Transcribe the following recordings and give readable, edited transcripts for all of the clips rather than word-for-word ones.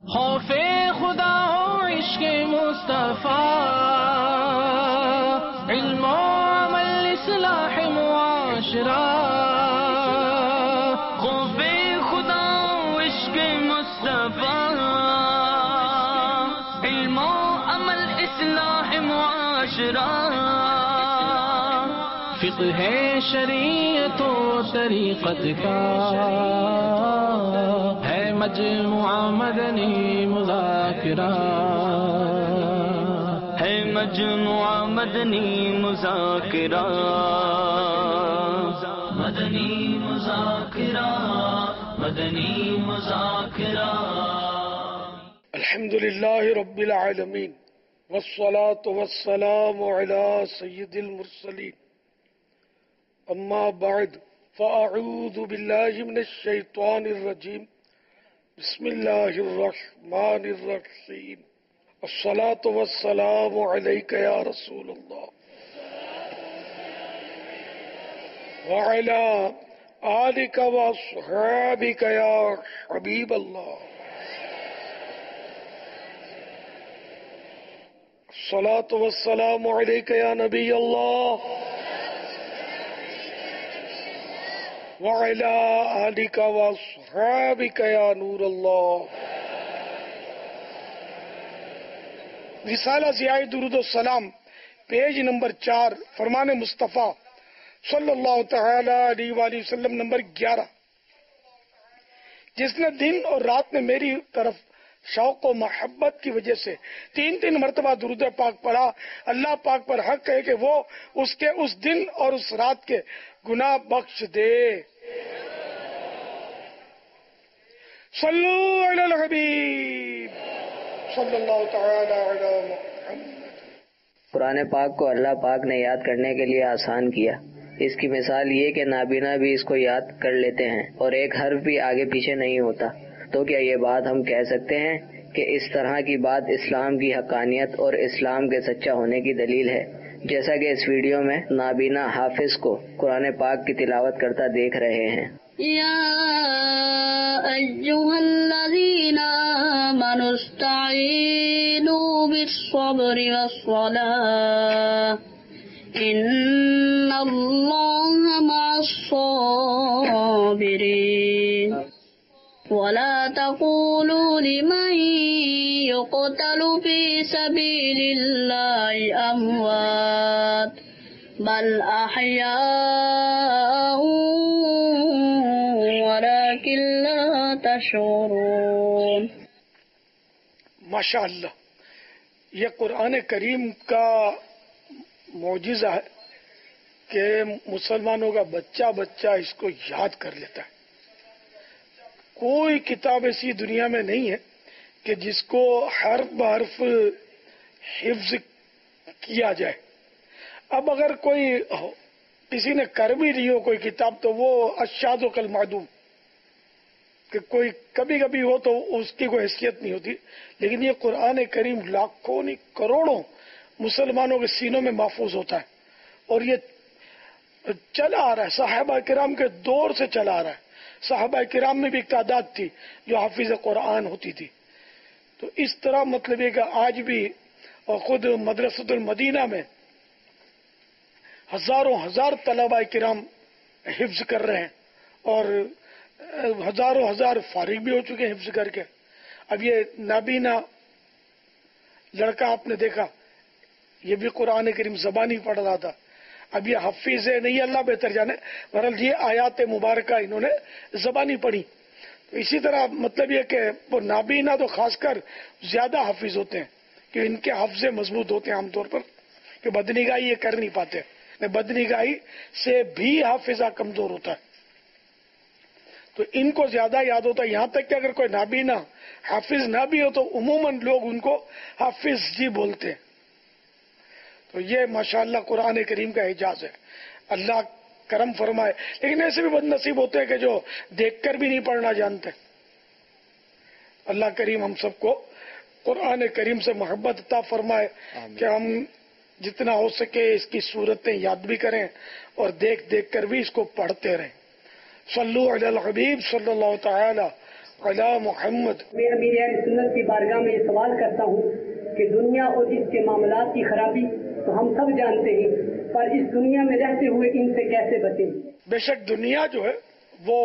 خوف خدا ہو عشق مصطفیٰ، علم و عمل اصلاح معاشرہ. خوف خدا ہو عشق مصطفیٰ، علم و عمل اصلاح معاشرہ. فقہ ہے شریعت و طریقت کا، ہے مجموعہ مدنی مذاکرہ، ہے مجموعہ مدنی مذاکرہ. مدنی مذاکرہ، مدنی مذاکرہ. الحمد للہ رب العالمین والصلاة والسلام علی سید المرسلین. اما بعد فاعوذ باللہ من الشیطان الرجیم. بسم اللہ الرحمن الرحیم. الصلاة والسلام علیک یا رسول اللہ وعلی آلک واصحابک یا حبیب اللہ. الصلاة والسلام علیک یا نبی اللہ وعلی آلک واصحابک یا نور اللہ. رسالہ ضیاء درود السلام، پیج نمبر 4، فرمان مصطفیٰ صلی اللہ تعالی علیہ وآلہ وسلم نمبر 11. جس نے دن اور رات میں میری طرف شوق و محبت کی وجہ سے 3 مرتبہ درود پاک پڑھا، اللہ پاک پر حق ہے کہ وہ اس کے اس دن اور اس رات کے گناہ بخش دے. صلو علی الحبیب صلی اللہ تعالی علی محمد. قرآن پاک کو اللہ پاک نے یاد کرنے کے لیے آسان کیا. اس کی مثال یہ کہ نابینا بھی اس کو یاد کر لیتے ہیں اور ایک حرف بھی آگے پیچھے نہیں ہوتا. تو کیا یہ بات ہم کہہ سکتے ہیں کہ اس طرح کی بات اسلام کی حقانیت اور اسلام کے سچا ہونے کی دلیل ہے؟ جیسا کہ اس ویڈیو میں نابینا حافظ کو قرآن پاک کی تلاوت کرتا دیکھ رہے ہیں. یا ایھا الذین آمنوا استعینوا بالصبر والصلاۃ ان اللہ مع الصابرین ولا تقولوا لمن يقتل في سبيل الله أموات بل أحياء ولكن لا تشعرون. ماشاء اللہ، یہ قرآن کریم کا معجزہ ہے کہ مسلمانوں کا بچہ بچہ اس کو یاد کر لیتا ہے. کوئی کتاب ایسی دنیا میں نہیں ہے کہ جس کو حرف بحرف حفظ کیا جائے. اب اگر کوئی کسی نے کر بھی لی ہو کوئی کتاب تو وہ الشاذ و کالمعدوم، کہ کوئی کبھی کبھی ہو تو اس کی کوئی حیثیت نہیں ہوتی. لیکن یہ قرآن کریم لاکھوں نہیں کروڑوں مسلمانوں کے سینوں میں محفوظ ہوتا ہے اور یہ چلا آ رہا ہے، صحابہ کرام کے دور سے چلا آ رہا ہے. صحابہ کرام میں بھی ایک تعداد تھی جو حافظ قرآن ہوتی تھی. تو اس طرح مطلب یہ کہ آج بھی اور خود مدرسۃ المدینہ میں ہزاروں ہزار طلبہ کرام حفظ کر رہے ہیں اور ہزاروں ہزار فارغ بھی ہو چکے ہیں حفظ کر کے. اب یہ نابینا لڑکا آپ نے دیکھا، یہ بھی قرآن کریم زبانی پڑھ رہا تھا. اب یہ حفیظ ہے نہیں اللہ بہتر جانے، بہرحال یہ آیات مبارکہ انہوں نے زبانی پڑھی. تو اسی طرح مطلب یہ کہ وہ نابینا تو خاص کر زیادہ حافظ ہوتے ہیں کہ ان کے حفظ مضبوط ہوتے ہیں عام طور پر، کہ بدنگاہی یہ کر نہیں پاتے. بدنگاہی سے بھی حافظہ کمزور ہوتا ہے تو ان کو زیادہ یاد ہوتا ہے. یہاں تک کہ اگر کوئی نابینا حافظ نہ بھی ہو تو عموماً لوگ ان کو حافظ جی بولتے ہیں. تو یہ ماشاءاللہ قرآن کریم کا اعجاز ہے، اللہ کرم فرمائے. لیکن ایسے بھی بد نصیب ہوتے ہیں کہ جو دیکھ کر بھی نہیں پڑھنا جانتے. اللہ کریم ہم سب کو قرآن کریم سے محبت عطا فرمائے کہ ہم جتنا ہو سکے اس کی صورتیں یاد بھی کریں اور دیکھ دیکھ کر بھی اس کو پڑھتے رہیں. صلو علی الحبیب صلی اللہ تعالی علی محمد. میں امیر اہل سنت کی بارگاہ میں یہ سوال کرتا ہوں کہ دنیا اور اس کے معاملات کی خرابی تو ہم سب جانتے ہیں، پر اس دنیا میں رہتے ہوئے ان سے کیسے بچیں؟ بے شک دنیا جو ہے وہ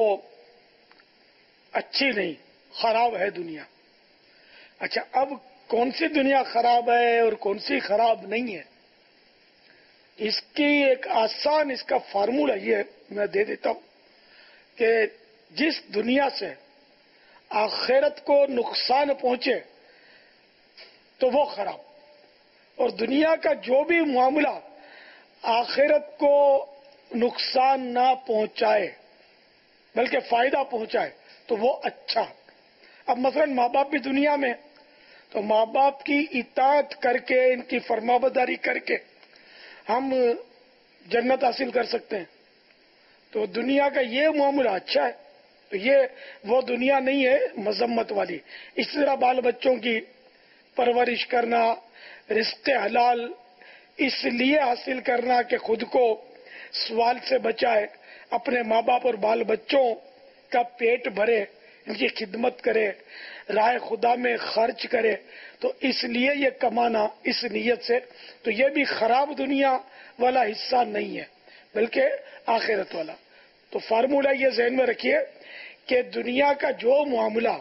اچھی نہیں، خراب ہے دنیا. اچھا، اب کون سی دنیا خراب ہے اور کون سی خراب نہیں ہے، اس کی ایک آسان اس کا فارمولہ یہ میں دے دیتا ہوں کہ جس دنیا سے آخرت کو نقصان پہنچے تو وہ خراب، اور دنیا کا جو بھی معاملہ آخرت کو نقصان نہ پہنچائے بلکہ فائدہ پہنچائے تو وہ اچھا. اب مثلا ماں باپ بھی دنیا میں، تو ماں باپ کی اطاعت کر کے، ان کی فرمانبرداری کر کے ہم جنت حاصل کر سکتے ہیں. تو دنیا کا یہ معاملہ اچھا ہے. تو یہ وہ دنیا نہیں ہے مذمت والی. اس طرح بال بچوں کی پرورش کرنا، رزق حلال اس لیے حاصل کرنا کہ خود کو سوال سے بچائے، اپنے ماں باپ اور بال بچوں کا پیٹ بھرے، ان کی خدمت کرے، راہ خدا میں خرچ کرے، تو اس لیے یہ کمانا اس نیت سے، تو یہ بھی خراب دنیا والا حصہ نہیں ہے بلکہ آخرت والا. تو فارمولہ یہ ذہن میں رکھیے کہ دنیا کا جو معاملہ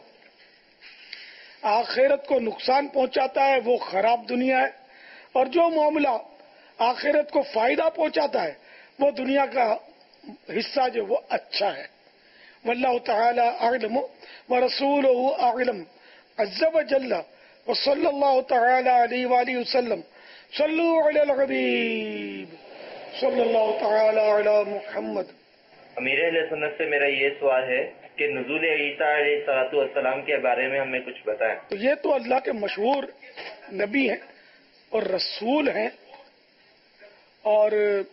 آخرت کو نقصان پہنچاتا ہے وہ خراب دنیا ہے، اور جو معاملہ آخرت کو فائدہ پہنچاتا ہے وہ دنیا کا حصہ جو وہ اچھا ہے. واللہ تعالی اعلم ورسولہ اعلم عز وجل وصلی اللہ تعالی علیہ وآلہ وسلم. صلو علی الحبیب صلی اللہ تعالی علی محمد. امیر اہل سنت سے میرا یہ سوال ہے کہ نزول عیسیٰ علیہ الصلوۃ والسلام کے بارے میں ہمیں کچھ بتائیں. تو یہ تو اللہ کے مشہور نبی ہیں اور رسول ہیں، اور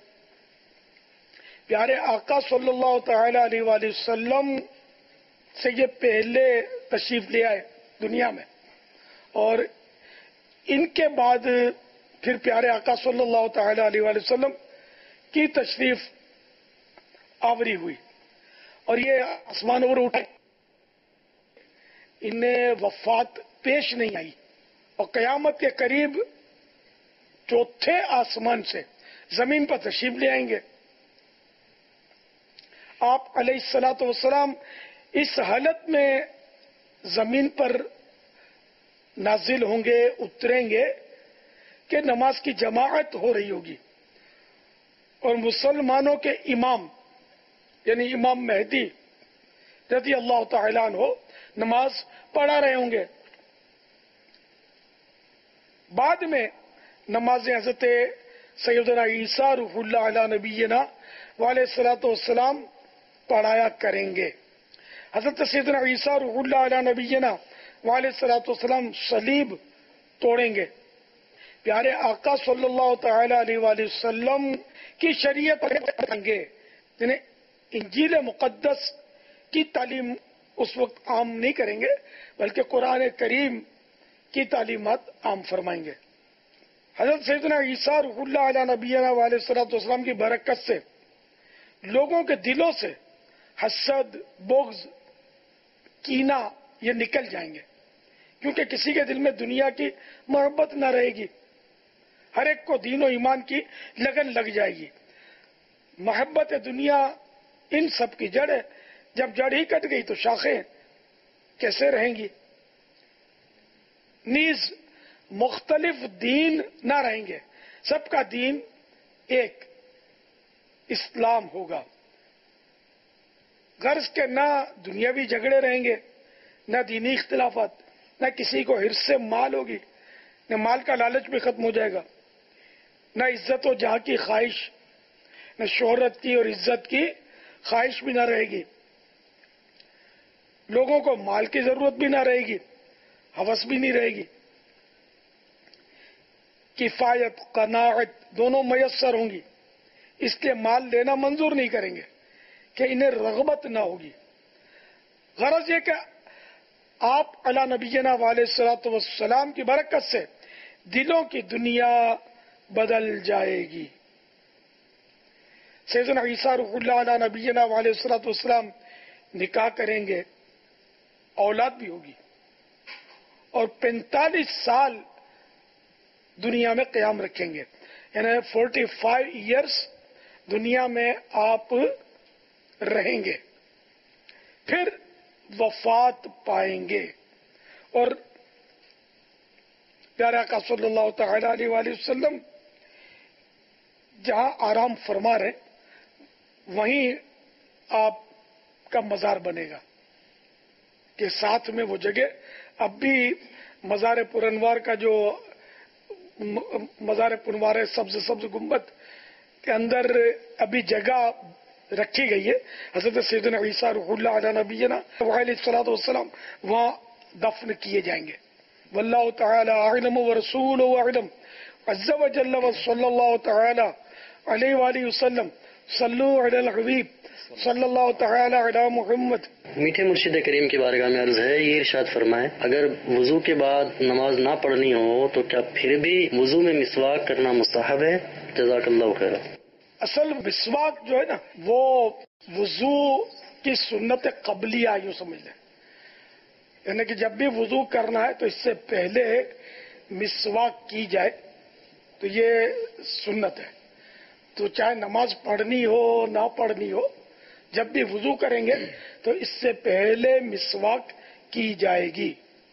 پیارے آقا صلی اللہ تعالی علیہ وآلہ وسلم سے یہ پہلے تشریف لے آئے دنیا میں، اور ان کے بعد پھر پیارے آقا صلی اللہ تعالی علیہ وآلہ وسلم کی تشریف آوری ہوئی، اور یہ آسمانوں پر اٹھے، انہیں وفات پیش نہیں آئی، اور قیامت کے قریب چوتھے آسمان سے زمین پر تشریف لے آئیں گے. آپ علیہ الصلوۃ والسلام اس حالت میں زمین پر نازل ہوں گے، اتریں گے کہ نماز کی جماعت ہو رہی ہوگی، اور مسلمانوں کے امام یعنی امام مہدی رضی اللہ تعالیٰ عنہ نماز پڑھا رہے ہوں گے. بعد میں نماز حضرت سیدنا عیسیٰ روح اللہ علیہ نبینا وعلیہ الصلوۃ والسلام پڑھایا کریں گے. حضرت سیدنا عیسیٰ روح اللہ علیہ نبینا وعلیہ الصلوۃ والسلام صلیب توڑیں گے. پیارے آقا صلی اللہ تعالی علیہ وآلہ وسلم کی شریعت پڑھیں گے، یعنی انجیل مقدس کی تعلیم اس وقت عام نہیں کریں گے بلکہ قرآن کریم کی تعلیمات عام فرمائیں گے. حضرت سیدنا عیسیٰ روح اللہ علیہ نبینا علیہ الصلوۃ والسلام کی برکت سے لوگوں کے دلوں سے حسد، بغض، کینہ یہ نکل جائیں گے، کیونکہ کسی کے دل میں دنیا کی محبت نہ رہے گی، ہر ایک کو دین و ایمان کی لگن لگ جائے گی. محبت دنیا ان سب کی جڑ ہے، جب جڑ ہی کٹ گئی تو شاخیں کیسے رہیں گی؟ نیز مختلف دین نہ رہیں گے، سب کا دین ایک اسلام ہوگا. غرض کے نہ دنیاوی جھگڑے رہیں گے، نہ دینی اختلافات، نہ کسی کو حرص سے مال ہوگی، نہ مال کا لالچ بھی ختم ہو جائے گا، نہ عزت و جہاں کی خواہش، نہ شہرت کی اور عزت کی خواہش بھی نہ رہے گی. لوگوں کو مال کی ضرورت بھی نہ رہے گی، ہوس بھی نہیں رہے گی. کفایت، قناعت دونوں میسر ہوں گی، اس کے مال لینا منظور نہیں کریں گے کہ انہیں رغبت نہ ہوگی. غرض یہ کہ آپ علی نبینا علیہ الصلوۃ والسلام کی برکت سے دلوں کی دنیا بدل جائے گی. سیدنا عیسیٰ روح اللہ علیہ نبینا علیہ الصلوۃ والسلام نکاح کریں گے، اولاد بھی ہوگی اور 45 سال دنیا میں قیام رکھیں گے، یعنی 45 ایئرس دنیا میں آپ رہیں گے، پھر وفات پائیں گے. اور پیارے آقا صلی اللہ تعالی علیہ وآلہ وسلم جہاں آرام فرما رہے وہیں آپ کا مزار بنے گا کہ ساتھ میں وہ جگہ. اب بھی مزار پرانوار کا جو مزار پرانوار ہے سبز سبز گنبد کے اندر ابھی جگہ رکھی گئی ہے. حضرت سیدنا عیسیٰ روح اللہ علیہ نبینا علیہ الصلوۃ والسلام وہاں دفن کیے جائیں گے. واللہ تعالی اعلم ورسولہ اعلم عز وجل وصلی اللہ تعالی علیہ وآلہ وسلم صلو علی الحبیب صلی اللہ تعالی علی محمد. میٹھے مرشد کریم کی بارگاہ میں عرض ہے، یہ ارشاد فرمائیں اگر وضو کے بعد نماز نہ پڑھنی ہو تو کیا پھر بھی وضو میں مسواک کرنا مستحب ہے؟ جزاک اللہ خیر. اصل مسواک جو ہے نا وہ وضو کی سنت قبلیہ یوں سمجھ لیں، یعنی کہ جب بھی وضو کرنا ہے تو اس سے پہلے مسواک کی جائے تو یہ سنت ہے. تو چاہے نماز پڑھنی ہو نہ پڑھنی ہو، جب بھی وضو کریں گے تو اس سے پہلے مسواک کی جائے گی.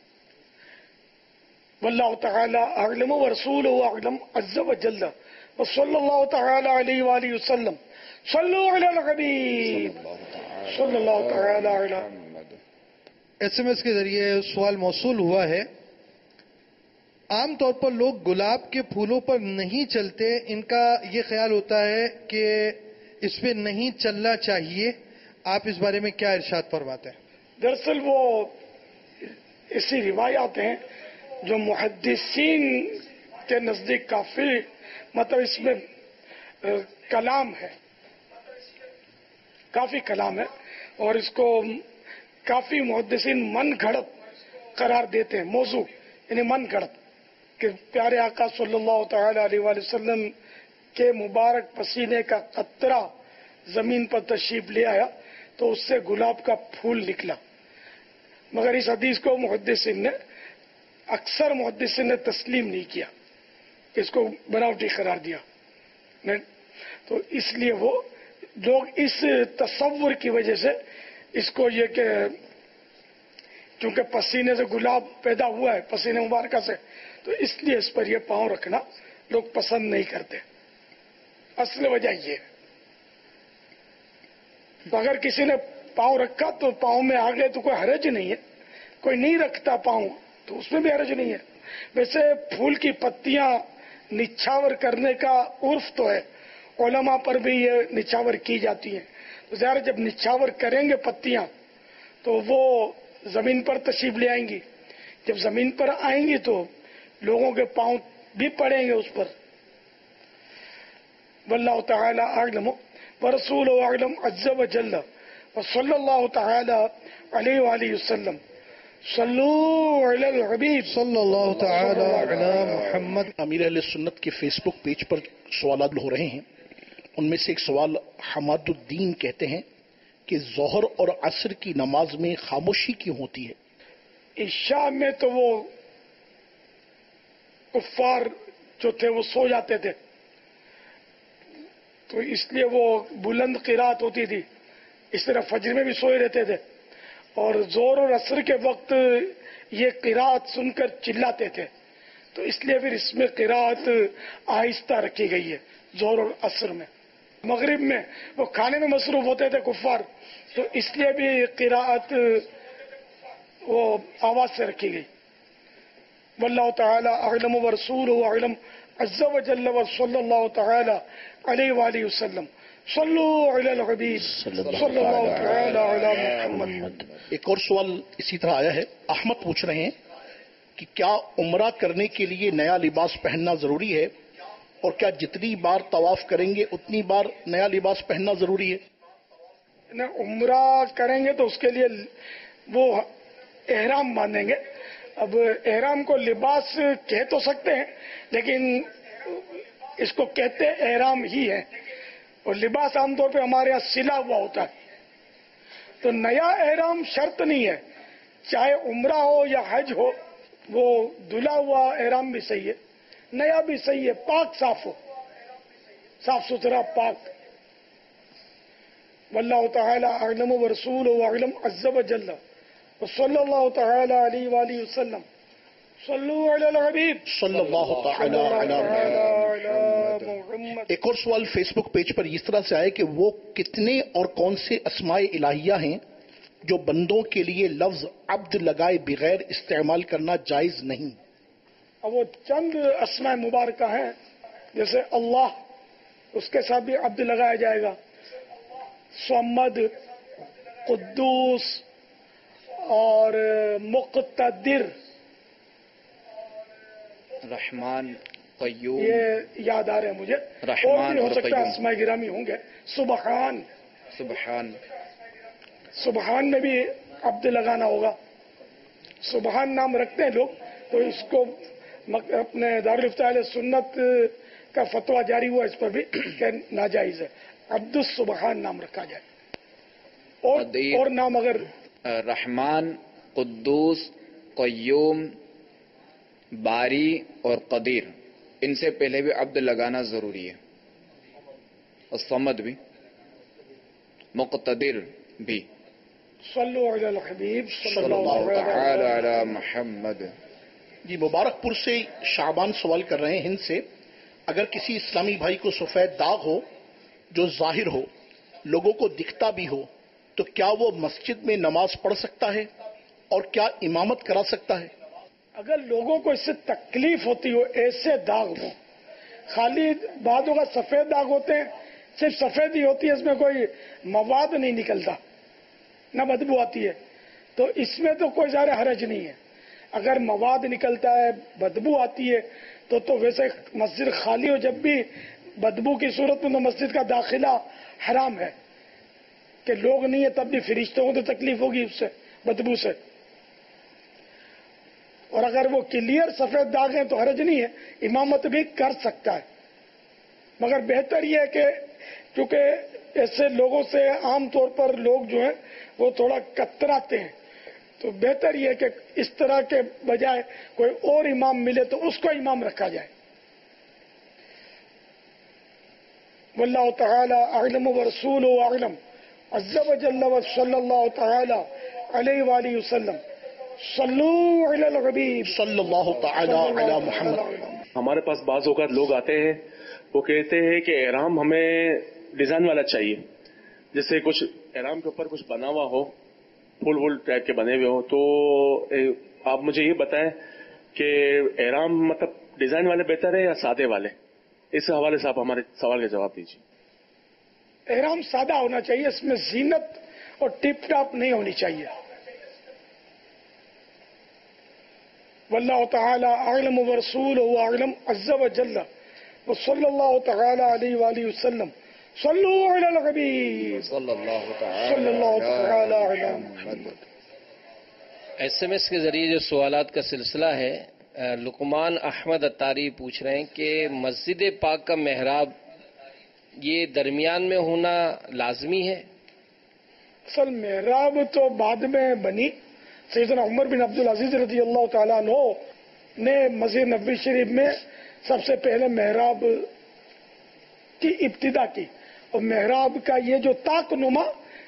واللہ تعالی اعلم ورسولہ اعلم عز وجل وصلی اللہ تعالی علیہ وآلہ وسلم صلو علی الحبیب صلی اللہ تعالی علی. ایس ایم ایس کے ذریعے سوال موصول ہوا ہے، عام طور پر لوگ گلاب کے پھولوں پر نہیں چلتے، ان کا یہ خیال ہوتا ہے کہ اس پہ نہیں چلنا چاہیے، آپ اس بارے میں کیا ارشاد فرماتے ہیں؟ دراصل وہ ایسی روایات ہیں جو محدثین کے نزدیک کافی مطلب اس میں کلام ہے، کافی کلام ہے، اور اس کو کافی محدثین من گھڑت قرار دیتے ہیں، موضوع یعنی من گھڑت، کہ پیارے آقا صلی اللہ تعالی علیہ وآلہ وسلم کے مبارک پسینے کا قطرہ زمین پر تشریف لے آیا تو اس سے گلاب کا پھول نکلا. مگر اس حدیث کو اکثر محدثین نے تسلیم نہیں کیا، اس کو بناوٹی قرار دیا. تو اس لیے وہ لوگ اس تصور کی وجہ سے اس کو یہ کہ چونکہ پسینے سے گلاب پیدا ہوا ہے پسینے مبارکہ سے، تو اس لیے اس پر یہ پاؤں رکھنا لوگ پسند نہیں کرتے. اصل وجہ یہ ہے. تو اگر کسی نے پاؤں رکھا تو پاؤں میں آگے تو کوئی حرج نہیں ہے، کوئی نہیں رکھتا پاؤں تو اس میں بھی حرج نہیں ہے. ویسے پھول کی پتیاں نچھاور کرنے کا عرف تو ہے، علماء پر بھی یہ نچھاور کی جاتی ہیں. تو ظاہر جب نچھاور کریں گے پتیاں تو وہ زمین پر تشریف لے آئیں گی، جب زمین پر آئیں گی تو لوگوں کے پاؤں بھی پڑیں گے اس پر. واللہ تعالی اعلم ورسولہ اعلم عز وجل وصلی اللہ تعالی علیہ وآلہ وسلم صلو علی الحبیب صلی اللہ تعالی علی محمد. امیر اہل سنت کے فیس بک پیج پر سوالات ہو رہے ہیں، ان میں سے ایک سوال حماد الدین کہتے ہیں کہ ظہر اور عصر کی نماز میں خاموشی کیوں ہوتی ہے؟ عشاء میں تو وہ کفار جو تھے وہ سو جاتے تھے، تو اس لیے وہ بلند قرات ہوتی تھی. اس طرح فجر میں بھی سوئے رہتے تھے، اور زور اور عصر کے وقت یہ قرات سن کر چلاتے تھے، تو اس لیے پھر اس میں قرات آہستہ رکھی گئی ہے زور اور عصر میں. مغرب میں وہ کھانے میں مصروف ہوتے تھے کفار، تو اس لیے بھی قرات وہ آواز سے رکھی گئی. واللہ تعالی اعلم ورسولہ اعلم عز وجل وصلی اللہ تعالی علیہ وآلہ وسلم صلو علی الحبیب صلی اللہ تعالی علی محمد. ایک اور سوال اسی طرح آیا ہے، احمد پوچھ رہے ہیں کہ کیا عمرہ کرنے کے لیے نیا لباس پہننا ضروری ہے، اور کیا جتنی بار طواف کریں گے اتنی بار نیا لباس پہننا ضروری ہے؟ عمرہ کریں گے تو اس کے لیے وہ احرام باندھیں گے. اب احرام کو لباس کہہ تو سکتے ہیں، لیکن اس کو کہتے احرام ہی ہے، اور لباس عام طور پہ ہمارے یہاں سلا ہوا ہوتا ہے. تو نیا احرام شرط نہیں ہے، چاہے عمرہ ہو یا حج ہو، وہ دھلا ہوا احرام بھی صحیح ہے، نیا بھی صحیح ہے، پاک صاف ہو، صاف ستھرا پاک. واللہ تعالی اعلم ورسولہ اعلم عز وجل وصلی اللہ تعالی علیہ وآلہ وسلم. صلو علی الحبیب صلی اللہ تعالی علی محمد. ایک اور سوال فیس بک پیج پر اس طرح سے آئے کہ وہ کتنے اور کون سے اسماء الہیہ ہیں جو بندوں کے لیے لفظ عبد لگائے بغیر استعمال کرنا جائز نہیں؟ اب وہ چند اسماء مبارکہ ہیں، جیسے اللہ، اس کے ساتھ بھی عبد لگایا جائے گا، صمد، قدوس اور مقتدر، رحمان، قیوم، یہ یاد آ رہے ہیں مجھے. اور بھی ہو سکتا ہے اسماء گرامی ہوں گے. سبحان، سبحان میں بھی عبد لگانا ہوگا. سبحان نام رکھتے ہیں لوگ، تو اس کو اپنے دارالفتہ اہل سنت کا فتویٰ جاری ہوا اس پر بھی کہ ناجائز ہے. عبد السبحان نام رکھا جائے. اور نام اگر رحمان، قدوس، قیوم، باری اور قدیر، ان سے پہلے بھی عبد لگانا ضروری ہے. اور صمد بھی، مقتدر بھی. صلو علی الحبیب صلی اللہ تعالی علی محمد. جی مبارک پور سے شعبان سوال کر رہے ہیں ہند سے. اگر کسی اسلامی بھائی کو سفید داغ ہو جو ظاہر ہو، لوگوں کو دکھتا بھی ہو، تو کیا وہ مسجد میں نماز پڑھ سکتا ہے اور کیا امامت کرا سکتا ہے؟ اگر لوگوں کو اس سے تکلیف ہوتی ہو، ایسے داغ ہو، خالی بعضوں کا سفید داغ ہوتے ہیں، صرف سفید ہی ہوتی ہے، اس میں کوئی مواد نہیں نکلتا، نہ بدبو آتی ہے، تو اس میں تو کوئی زیادہ حرج نہیں ہے. اگر مواد نکلتا ہے، بدبو آتی ہے، تو ویسے مسجد خالی ہو جب بھی بدبو کی صورت میں تو مسجد کا داخلہ حرام ہے، کہ لوگ نہیں ہے تب بھی فرشتوں کو تو تکلیف ہوگی اس سے، بدبو سے. اور اگر وہ کلیئر سفید داغ ہیں تو حرج نہیں ہے، امامت بھی کر سکتا ہے. مگر بہتر یہ ہے کہ کیونکہ ایسے لوگوں سے عام طور پر لوگ جو ہیں وہ تھوڑا کتراتے ہیں، تو بہتر یہ ہے کہ اس طرح کے بجائے کوئی اور امام ملے تو اس کو امام رکھا جائے. واللہ تعالی اعلم ورسولہ اعلم عز وجل وصلی اللہ تعالی علیہ وآلہ وسلم. صلو علی الحبیب صلی اللہ تعالی علی محمد. ہمارے پاس بعض اوقات لوگ آتے ہیں، وہ کہتے ہیں کہ احرام ہمیں ڈیزائن والا چاہیے، جیسے کچھ احرام کے اوپر کچھ بنا ہوا ہو، پھول وول ٹائپ کے بنے ہوئے ہو. تو آپ مجھے یہ بتائیں کہ احرام مطلب ڈیزائن والے بہتر ہے یا سادے والے؟ اس حوالے سے آپ ہمارے سوال کا جواب دیجیے. احرام سادہ ہونا چاہیے، اس میں زینت اور ٹپ ٹاپ نہیں ہونی چاہیے. واللہ تعالی اعلم ورسولہ اعلم عز وجل وصلی اللہ تعالی علیہ وآلہ وسلم. صلو علی الحبیب صلی اللہ تعالی علی محمد. ایس ایم ایس کے ذریعے جو سوالات کا سلسلہ ہے، لقمان احمد اتاری پوچھ رہے ہیں کہ مسجد پاک کا محراب یہ درمیان میں ہونا لازمی ہے؟ اصل محراب تو بعد میں بنی. سیدنا عمر بن عبدالعزیز رضی اللہ تعالیٰ عنہ نے مسجد نبوی شریف میں سب سے پہلے محراب کی ابتدا کی، اور محراب کا یہ جو طاق نما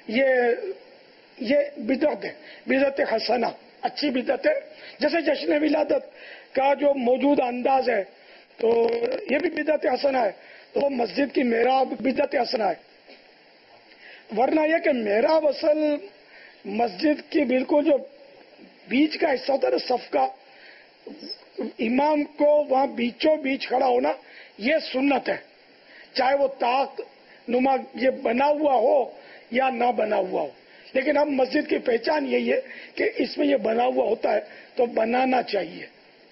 یہ بدعت ہے، بدعت حسنہ، اچھی بدعت ہے. جیسے جشن ولادت کا جو موجود انداز ہے تو یہ بھی بدعت حسنہ ہے، تو مسجد کی محراب بدعت حسنہ ہے. ورنہ یہ کہ محراب اصل مسجد کی بالکل جو بیچ کا حصہ ہوتا ہے نا، صف کا، امام کو وہاں بیچوں بیچ کھڑا ہونا یہ سنت ہے، چاہے وہ طاق نما یہ بنا ہوا ہو یا نہ بنا ہوا ہو. لیکن اب مسجد کی پہچان یہی ہے کہ اس میں یہ بنا ہوا ہوتا ہے تو بنانا چاہیے.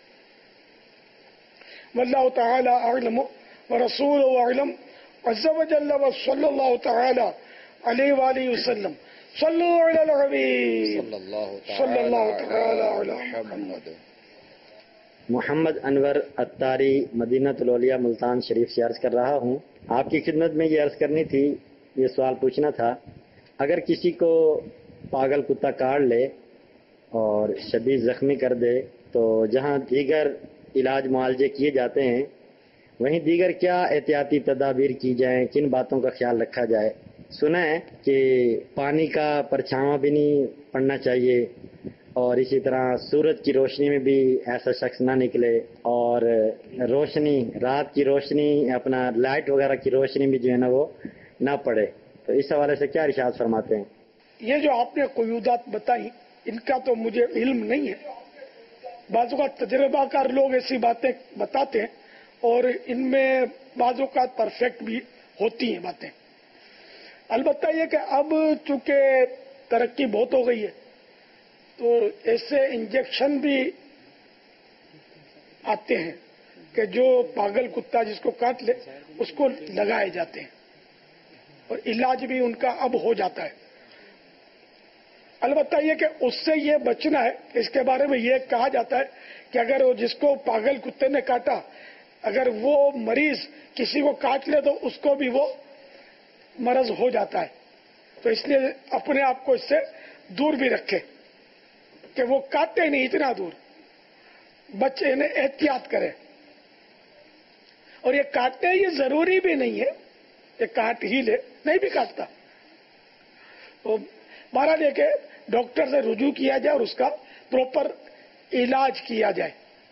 واللہ تعالی اعلم ورسولہ اعلم عز وجل وصلی اللہ تعالی علیہ وآلہ وسلم. صلو علی الحبیب صلی اللہ تعالی علی محمد. محمد انور اتاری مدینہ الاولیاء ملتان شریف سے عرض کر رہا ہوں. آپ کی خدمت میں یہ عرض کرنی تھی، یہ سوال پوچھنا تھا، اگر کسی کو پاگل کتا کاٹ لے اور شدید زخمی کر دے تو جہاں دیگر علاج معالجے کیے جاتے ہیں وہیں دیگر کیا احتیاطی تدابیر کی جائیں، کن باتوں کا خیال رکھا جائے؟ سنا ہے کہ پانی کا پرچھاواں بھی نہیں پڑنا چاہیے، اور اسی طرح سورج کی روشنی میں بھی ایسا شخص نہ نکلے، اور روشنی رات کی روشنی اپنا لائٹ وغیرہ کی روشنی بھی جو ہے نا وہ نہ پڑے، تو اس حوالے سے کیا ارشاد فرماتے ہیں؟ یہ جو آپ نے قیودات بتائی ان کا تو مجھے علم نہیں ہے، بعض اوقات تجربہ کار لوگ ایسی باتیں بتاتے ہیں اور ان میں بعض اوقات پرفیکٹ بھی ہوتی ہیں باتیں۔ البتہ یہ کہ اب چونکہ ترقی بہت ہو گئی ہے تو ایسے انجیکشن بھی آتے ہیں کہ جو پاگل کتا جس کو کاٹ لے اس کو لگائے جاتے ہیں اور علاج بھی ان کا اب ہو جاتا ہے۔ البتہ یہ کہ اس سے یہ بچنا ہے، اس کے بارے میں یہ کہا جاتا ہے کہ اگر وہ جس کو پاگل کتے نے کاٹا اگر وہ مریض کسی کو کاٹ لے تو اس کو بھی وہ مرض ہو جاتا ہے، تو اس لیے اپنے آپ کو اس سے دور بھی رکھے کہ وہ کاٹے نہیں، اتنا دور بچے انہیں احتیاط کرے۔ اور یہ کاٹنے یہ ضروری بھی نہیں ہے، یہ کاٹ ہی لے، نہیں بھی کاٹتا مارا لے کے ڈاکٹر سے رجوع کیا جائے اور اس کا پراپر علاج کیا جائے۔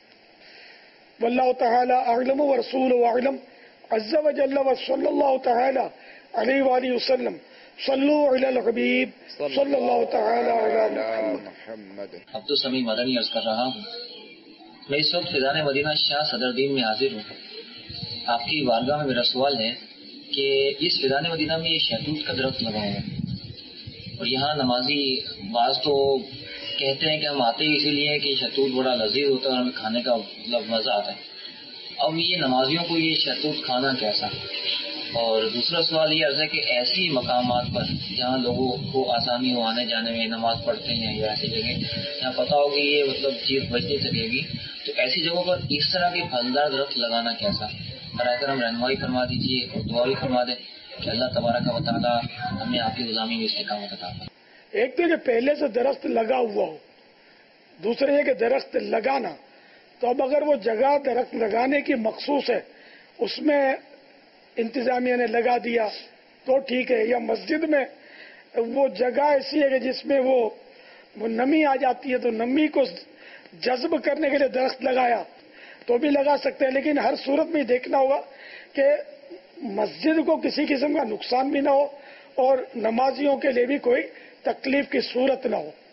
واللہ تعالی اعلم ورسولہ اعلم عز وجل وصلی اللہ تعالی علیہ وآلہ وسلم صلو علی الحبیب صلی اللہ تعالی علی محمد۔ عبدالسمیع مدنی عرض کر رہا ہوں، میں اس وقت فیضان مدینہ شاہ صدر دین میں حاضر ہوں۔ آپ کی بارگاہ میں میرا سوال ہے کہ اس فیضان مدینہ میں یہ شہتوت کا درخت لگا ہے اور یہاں نمازی بعض تو کہتے ہیں کہ ہم آتے ہی اسی لیے کہ شہتوت بڑا لذیذ ہوتا ہے اور ہمیں کھانے کا مزہ آتا ہے۔ اب یہ نمازیوں کو یہ شہتوت کھانا کیسا؟ اور دوسرا سوال یہ عرض ہے کہ ایسی مقامات پر جہاں لوگوں کو آسانی ہو آنے جانے میں، نماز پڑھتے ہیں یا ایسی جگہ جہاں پتہ ہوگی یہ مطلب چیز بچ نہیں سکے گی، تو ایسی جگہوں پر اس طرح کے پھلدار درخت لگانا کیسا؟ براہ کرم رہنمائی فرما دیجیے اور دعا بھی فرما دیں کہ اللہ تبارک و تعالیٰ ہمیں آپ کی غلامی میں استقامت عطا فرمائے۔ ایک تو کہ پہلے سے درخت لگا ہوا ہو، دوسرے یہ کہ درخت لگانا، تو اب اگر وہ جگہ درخت لگانے کی مخصوص ہے اس میں انتظامیہ نے لگا دیا تو ٹھیک ہے، یا مسجد میں وہ جگہ ایسی ہے کہ جس میں وہ نمی آ جاتی ہے تو نمی کو جذب کرنے کے لیے درخت لگایا تو بھی لگا سکتے ہیں، لیکن ہر صورت میں دیکھنا ہوگا کہ مسجد کو کسی قسم کا نقصان بھی نہ ہو اور نمازیوں کے لیے بھی کوئی تکلیف کی صورت نہ ہو۔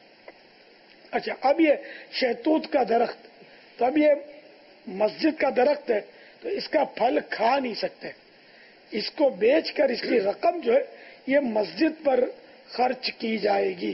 اچھا، اب یہ شہتوت کا درخت، تو اب یہ مسجد کا درخت ہے تو اس کا پھل کھا نہیں سکتے، اس کو بیچ کر اس کی رقم جو ہے یہ مسجد پر خرچ کی جائے گی۔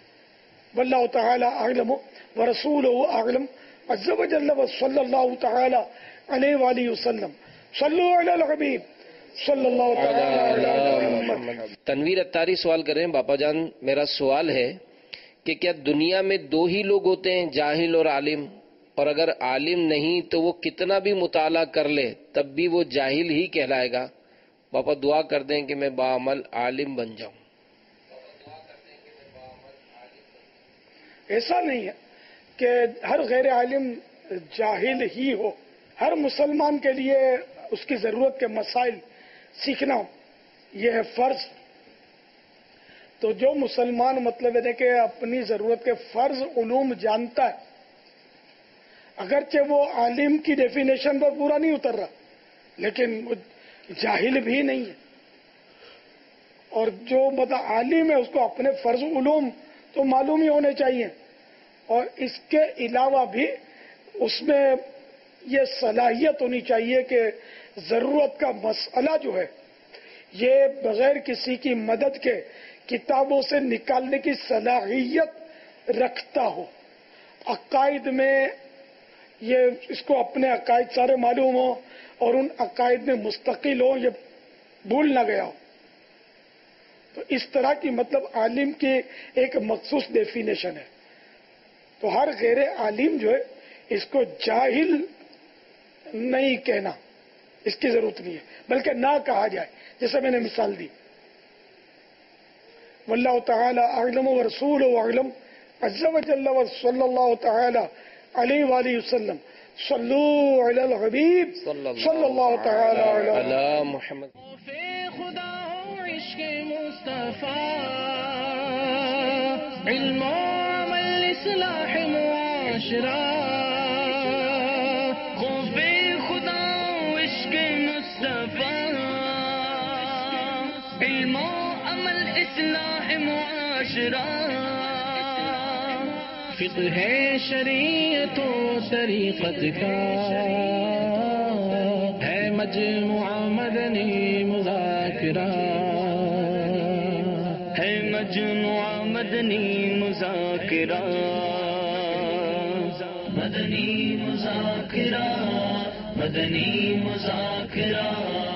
واللہ تعالی اعلم ورسولہ اعلم عز وجل وصلی اللہ تعالی علیہ وآلہ وسلم صلو علی الحبیب صلی اللہ تعالی علی محمد۔ تنویر اتاری سوال کر رہے ہیں، باپا جان میرا سوال ہے کہ کیا دنیا میں دو ہی لوگ ہوتے ہیں، جاہل اور عالم؟ اور اگر عالم نہیں تو وہ کتنا بھی مطالعہ کر لے تب بھی وہ جاہل ہی کہلائے گا؟ باپا دعا کر دیں کہ میں باعمل عالم بن جاؤں۔ ایسا نہیں ہے کہ ہر غیر عالم جاہل ہی ہو، ہر مسلمان کے لیے اس کی ضرورت کے مسائل سیکھنا یہ ہے فرض۔ تو جو مسلمان مطلب ہے کہ اپنی ضرورت کے فرض علوم جانتا ہے، اگرچہ وہ عالم کی ڈیفینیشن پر پورا نہیں اتر رہا لیکن وہ جاہل بھی نہیں ہے، اور جو مطلب عالم ہے اس کو اپنے فرض علوم تو معلوم ہی ہونے چاہیے، اور اس کے علاوہ بھی اس میں یہ صلاحیت ہونی چاہیے کہ ضرورت کا مسئلہ جو ہے یہ بغیر کسی کی مدد کے کتابوں سے نکالنے کی صلاحیت رکھتا ہو، عقائد میں یہ اس کو اپنے عقائد سارے معلوم ہو اور ان عقائد میں مستقل ہو، یہ بھول نہ گیا ہو۔ تو اس طرح کی مطلب عالم کی ایک مخصوص ڈیفینیشن ہے۔ تو ہر غیر عالم جو ہے اس کو جاہل نہیں کہنا، اس کی ضرورت نہیں ہے، بلکہ نہ کہا جائے، جیسے میں نے مثال دی۔ واللہ تعالی اعلم ورسولہ اعلم عز وجل وصلی اللہ تعالی علیہ وآلہ وسلم. صلو علی الحبیب صلی اللہ تعالی علی محمد. خدا ہو عشق مصطفیٰ، علم و عمل اصلاح معاشرہ. خوف خدا ہو عشق مصطفیٰ، علم و عمل اصلاح معاشرہ. فقہ ہے شریعت و طریقت کا، ہے مجموعہ مدنی مذاکرہ، ہے مجموعہ مدنی مذاکرہ. مدنی مذاکرہ، مدنی مذاکرہ.